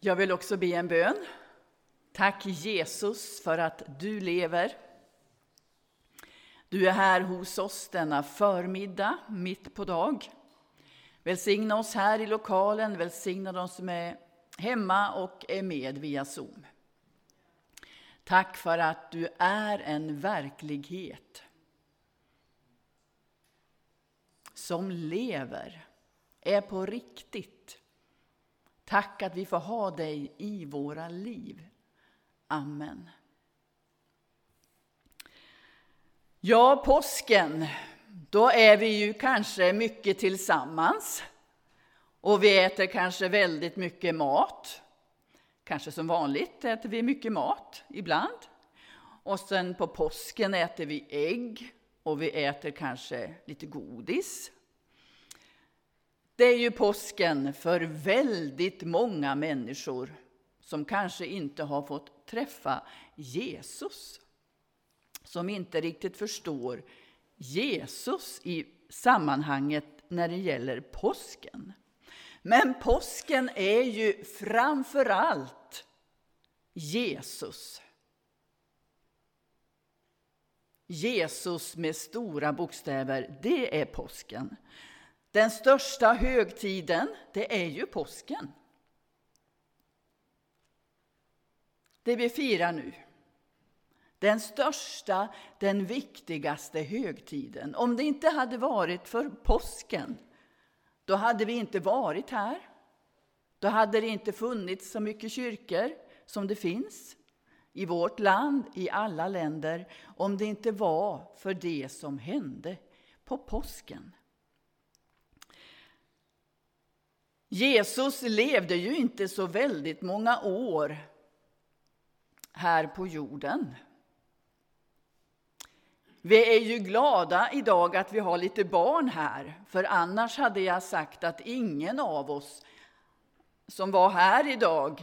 Jag vill också be en bön. Tack Jesus för att du lever. Du är här hos oss denna förmiddag, mitt på dag. Välsigna oss här i lokalen, välsigna de som är hemma och är med via Zoom. Tack för att du är en verklighet som lever, är på riktigt. Tack att vi får ha dig i våra liv. Amen. Ja, påsken, då är vi ju kanske mycket tillsammans. Och vi äter kanske väldigt mycket mat. Kanske som vanligt äter vi mycket mat ibland. Och sen på påsken äter vi ägg och vi äter kanske lite godis. Det är ju påsken för väldigt många människor som kanske inte har fått träffa Jesus. Som inte riktigt förstår Jesus i sammanhanget när det gäller påsken. Men påsken är ju framför allt Jesus. Jesus med stora bokstäver, det är påsken. Den största högtiden, det är ju påsken. Det vi firar nu. Den största, den viktigaste högtiden. Om det inte hade varit för påsken, då hade vi inte varit här. Då hade det inte funnits så mycket kyrkor som det finns i vårt land, i alla länder. Om det inte var för det som hände på påsken. Jesus levde ju inte så väldigt många år här på jorden. Vi är ju glada idag att vi har lite barn här. För annars hade jag sagt att ingen av oss som var här idag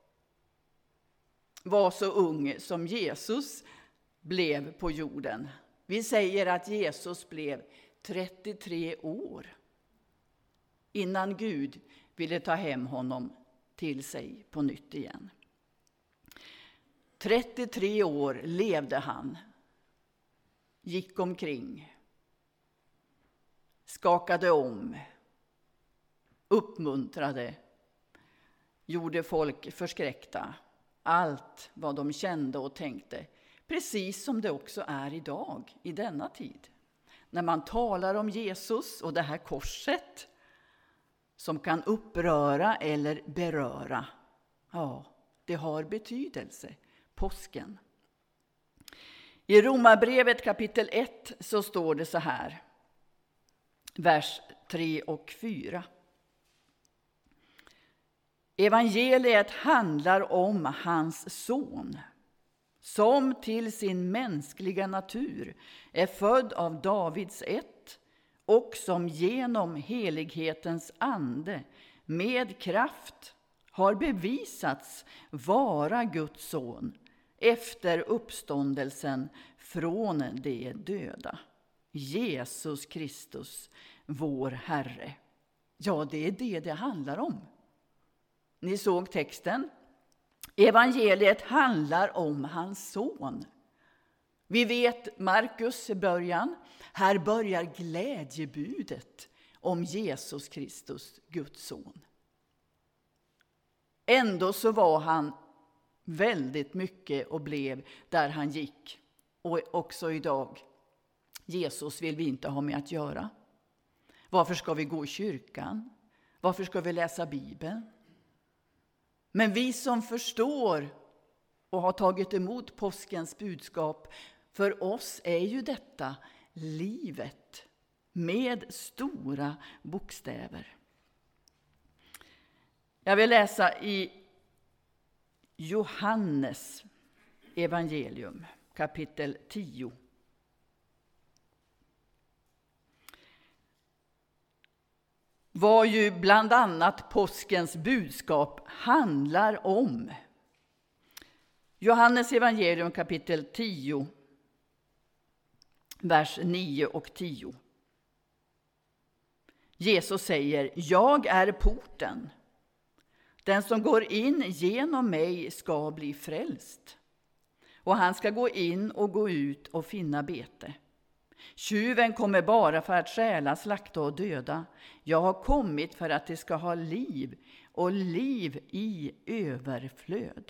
var så ung som Jesus blev på jorden. Vi säger att Jesus blev 33 år innan Gud ville ta hem honom till sig på nytt igen. 33 år levde han. Gick omkring, skakade om, uppmuntrade, gjorde folk förskräckta. Allt vad de kände och tänkte, precis som det också är idag, i denna tid. När man talar om Jesus och det här korset som kan uppröra eller beröra, ja, det har betydelse, påsken. I Romarbrevet kapitel 1 så står det så här, vers 3 och 4. Evangeliet handlar om hans son, som till sin mänskliga natur är född av Davids ett och som genom helighetens ande med kraft har bevisats vara Guds son efter uppståndelsen från de döda. Jesus Kristus, vår Herre. Ja, det är det handlar om. Ni såg texten. Evangeliet handlar om hans son. Vi vet Markus i början. Här börjar glädjebudet om Jesus Kristus, Guds son. Ändå så var han väldigt mycket och blev där han gick. Och också idag. Jesus vill vi inte ha med att göra. Varför ska vi gå i kyrkan? Varför ska vi läsa Bibeln? Men vi som förstår och har tagit emot påskens budskap, för oss är ju detta livet med stora bokstäver. Jag vill läsa i Johannes evangelium kapitel 10. Vad ju bland annat påskens budskap handlar om. Johannes evangelium kapitel 10, vers 9 och 10. Jesus säger, jag är porten. Den som går in genom mig ska bli frälst. Och han ska gå in och gå ut och finna bete. Tjuven kommer bara för att stjäla, slakta och döda. Jag har kommit för att det ska ha liv och liv i överflöd.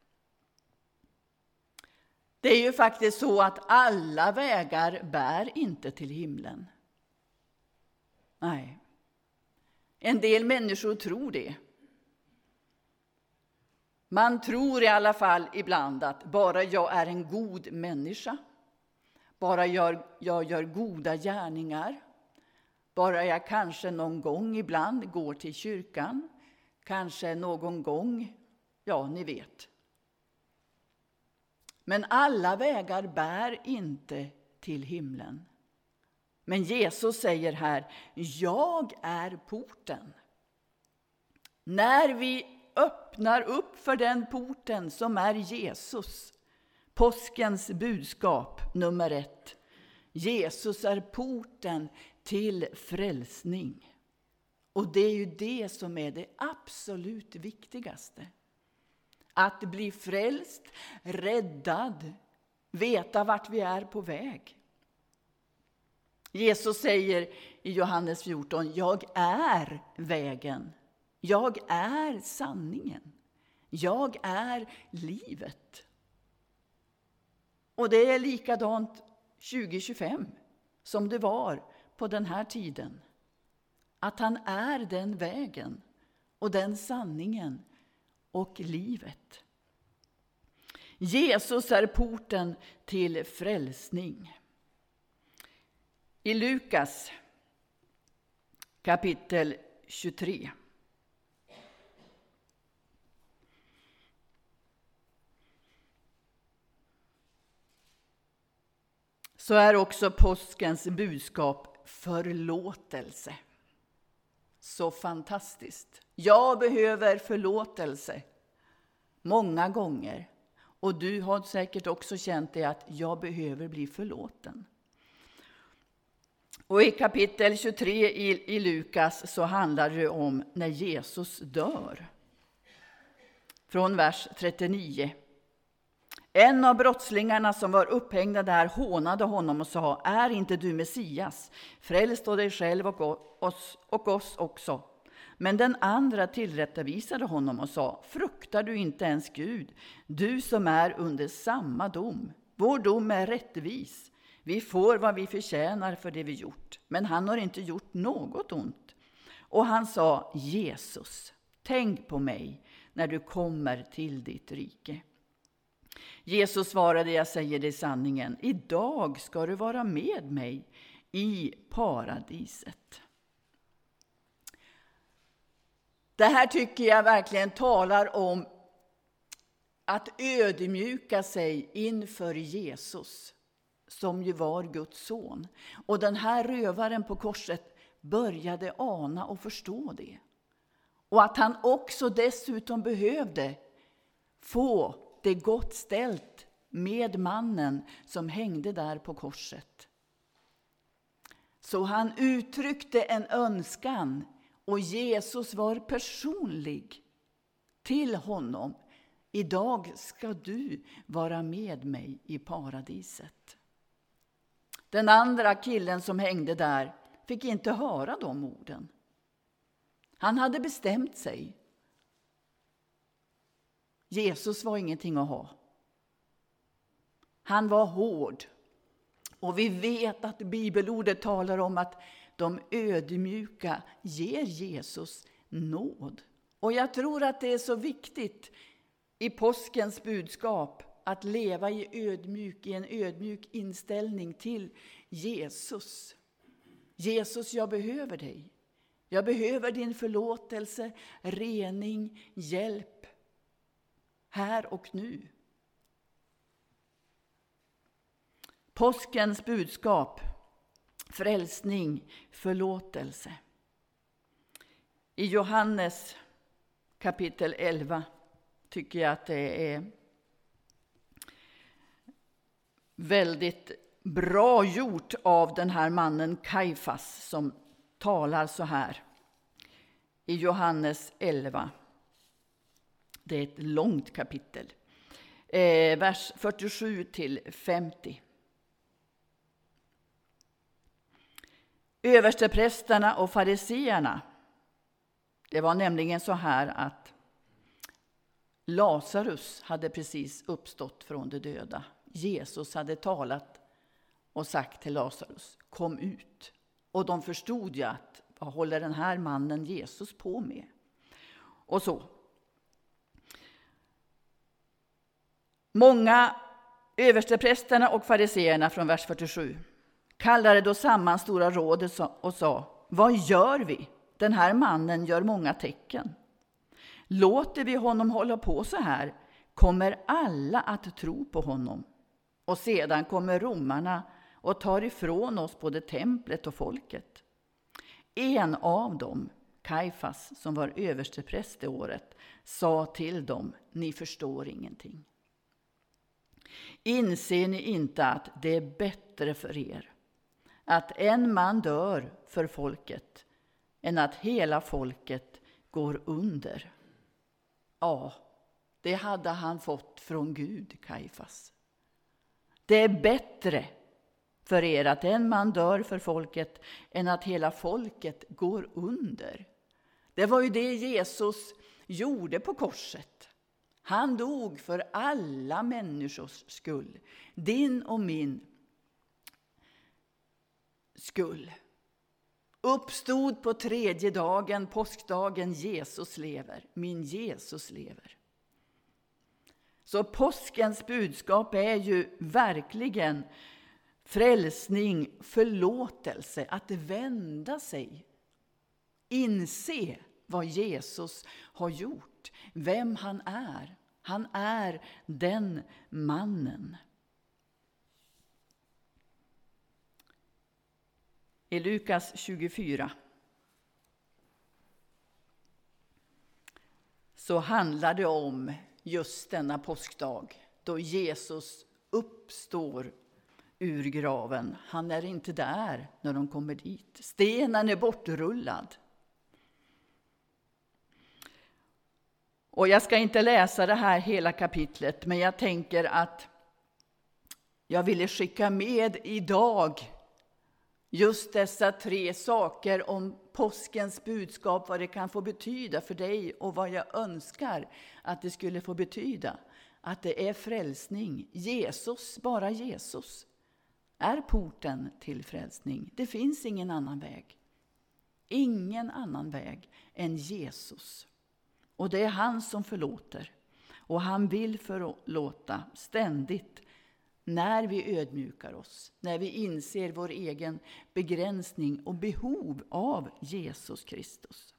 Det är ju faktiskt så att alla vägar bär inte till himlen. Nej. En del människor tror det. Man tror i alla fall ibland att bara jag är en god människa, bara jag gör goda gärningar, bara jag kanske någon gång ibland går till kyrkan, kanske någon gång, ja ni vet. Men alla vägar bär inte till himlen. Men Jesus säger här, jag är porten. När vi öppnar upp för den porten som är Jesus, påskens budskap nummer 1. Jesus är porten till frälsning. Och det är ju det som är det absolut viktigaste. Att bli frälst, räddad, veta vart vi är på väg. Jesus säger i Johannes 14, jag är vägen, jag är sanningen, jag är livet. Och det är likadant 2025 som det var på den här tiden. Att han är den vägen och den sanningen och livet. Jesus är porten till frälsning. I Lukas kapitel 23. Så är också påskens budskap förlåtelse. Så fantastiskt. Jag behöver förlåtelse många gånger. Och du har säkert också känt det att jag behöver bli förlåten. Och i kapitel 23 i Lukas så handlar det om när Jesus dör. Från vers 39. En av brottslingarna som var upphängda där hånade honom och sa, är inte du Messias? Fräls då dig själv och oss också. Men den andra tillrättavisade honom och sa, fruktar du inte ens Gud, du som är under samma dom? Vår dom är rättvis. Vi får vad vi förtjänar för det vi gjort. Men han har inte gjort något ont. Och han sa, Jesus, tänk på mig när du kommer till ditt rike. Jesus svarade, jag säger dig sanningen, idag ska du vara med mig i paradiset. Det här tycker jag verkligen talar om att ödmjuka sig inför Jesus, som ju var Guds son. Och den här rövaren på korset började ana och förstå det. Och att han också dessutom behövde få det gott ställt med mannen som hängde där på korset. Så han uttryckte en önskan och Jesus var personlig till honom. Idag ska du vara med mig i paradiset. Den andra killen som hängde där fick inte höra de orden. Han hade bestämt sig. Jesus var ingenting att ha. Han var hård. Och vi vet att bibelordet talar om att de ödmjuka ger Jesus nåd. Och jag tror att det är så viktigt i påskens budskap att leva i en ödmjuk inställning till Jesus. Jesus, jag behöver dig. Jag behöver din förlåtelse, rening, hjälp. Här och nu. Påskens budskap, frälsning, förlåtelse. I Johannes kapitel 11 tycker jag att det är väldigt bra gjort av den här mannen Kajfas som talar så här. I Johannes 11. Det är ett långt kapitel. Vers 47 till 50. Översteprästerna och fariseerna. Det var nämligen så här att Lazarus hade precis uppstått från de döda. Jesus hade talat och sagt till Lazarus: kom ut. Och de förstod ju att vad håller den här mannen Jesus på med? Och så. Många översteprästerna och fariseerna från vers 47 kallade då samman stora rådet och sa: vad gör vi? Den här mannen gör många tecken. Låter vi honom hålla på så här kommer alla att tro på honom. Och sedan kommer romarna och tar ifrån oss både templet och folket. En av dem, Kajfas, som var överstepräst det året, sa till dem: ni förstår ingenting. Inser ni inte att det är bättre för er att en man dör för folket än att hela folket går under? Ja, det hade han fått från Gud, Kajfas. Det är bättre för er att en man dör för folket än att hela folket går under. Det var ju det Jesus gjorde på korset. Han dog för alla människors skull. Din och min skull. Uppstod på tredje dagen, påskdagen. Jesus lever. Min Jesus lever. Så påskens budskap är ju verkligen frälsning, förlåtelse, att vända sig. Inse vad Jesus har gjort, vem han är. Han är den mannen. I Lukas 24 så handlar det om just denna påskdag då Jesus uppstår ur graven. Han är inte där när de kommer dit. Stenen är bortrullad. Och jag ska inte läsa det här hela kapitlet, men jag tänker att jag ville skicka med idag just dessa 3 saker om påskens budskap, vad det kan få betyda för dig och vad jag önskar att det skulle få betyda. Att det är frälsning. Jesus, bara Jesus, är porten till frälsning. Det finns ingen annan väg. Ingen annan väg än Jesus. Och det är han som förlåter. Och han vill förlåta ständigt när vi ödmjukar oss. När vi inser vår egen begränsning och behov av Jesus Kristus.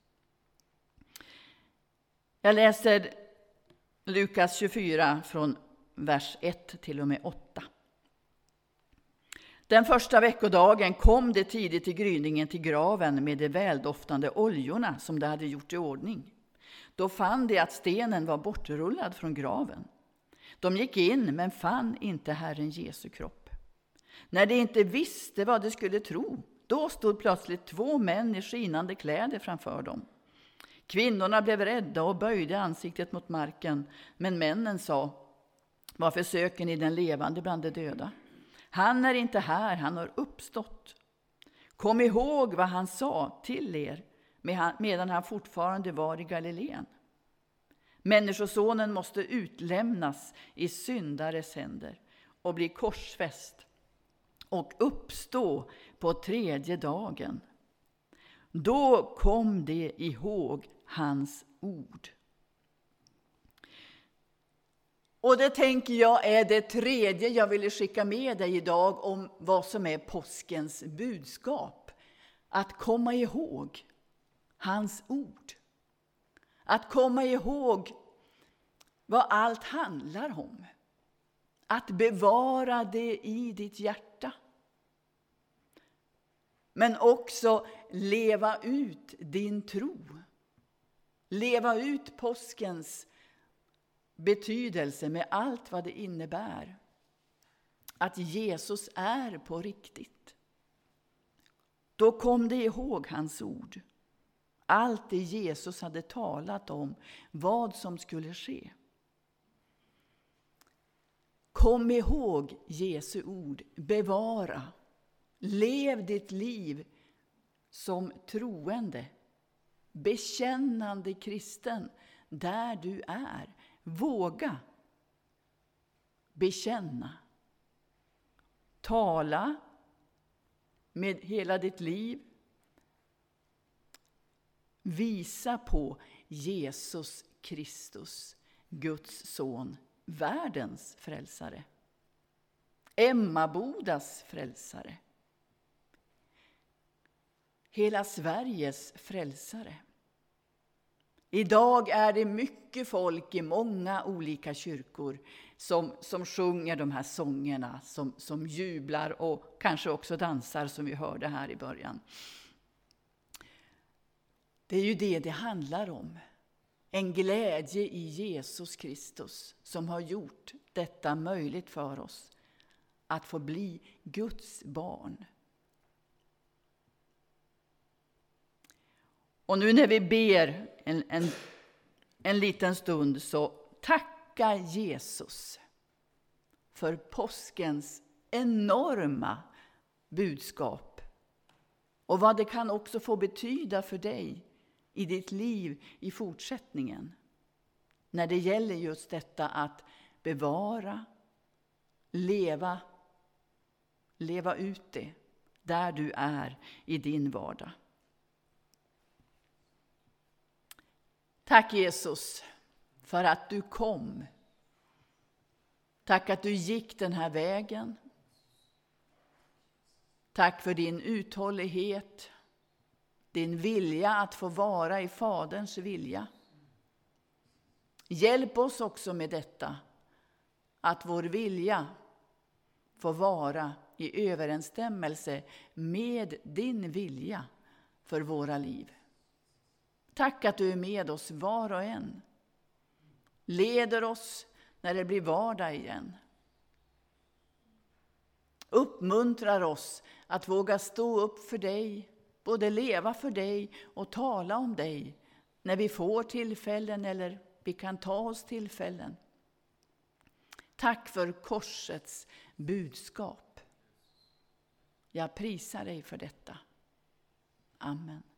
Jag läser Lukas 24 från vers 1 till och med 8. Den första veckodagen kom det tidigt i gryningen till graven med de väldoftande oljorna som de hade gjort i ordning. Då fann de att stenen var bortrullad från graven. De gick in men fann inte Herren Jesu kropp. När de inte visste vad de skulle tro, då stod plötsligt 2 män i skinande kläder framför dem. Kvinnorna blev rädda och böjde ansiktet mot marken, men männen sa: varför söker ni den levande bland de döda? Han är inte här, han har uppstått. Kom ihåg vad han sa till er medan han fortfarande var i Galileen. Människosonen måste utlämnas i syndares händer och bli korsfäst och uppstå på 3:e dagen. Då kom de ihåg hans ord. Och det tänker jag är det 3:e jag ville skicka med dig idag om vad som är påskens budskap. Att komma ihåg hans ord. Att komma ihåg vad allt handlar om. Att bevara det i ditt hjärta. Men också leva ut din tro. Leva ut påskens betydelse med allt vad det innebär. Att Jesus är på riktigt. Då kom det ihåg hans ord. Allt det Jesus hade talat om, vad som skulle ske. Kom ihåg Jesu ord, bevara. Lev ditt liv som troende, bekännande kristen där du är. Våga bekänna. Tala med hela ditt liv. Visa på Jesus Kristus, Guds son, världens frälsare. Emmabodas frälsare. Hela Sveriges frälsare. Idag är det mycket folk i många olika kyrkor som sjunger de här sångerna, som jublar och kanske också dansar som vi hörde här i början. Det är ju det handlar om. En glädje i Jesus Kristus som har gjort detta möjligt för oss att få bli Guds barn. Och nu när vi ber en liten stund så tacka Jesus för påskens enorma budskap. Och vad det kan också få betyda för dig i ditt liv i fortsättningen. När det gäller just detta att bevara, leva ut det där du är i din vardag. Tack Jesus för att du kom. Tack att du gick den här vägen. Tack för din uthållighet, din vilja att få vara i Faderns vilja. Hjälp oss också med detta, att vår vilja får vara i överensstämmelse med din vilja för våra liv. Tack att du är med oss var och en. Leder oss när det blir vardag igen. Uppmuntrar oss att våga stå upp för dig, både leva för dig och tala om dig när vi får tillfällen eller vi kan ta oss tillfällen. Tack för korsets budskap. Jag prisar dig för detta. Amen.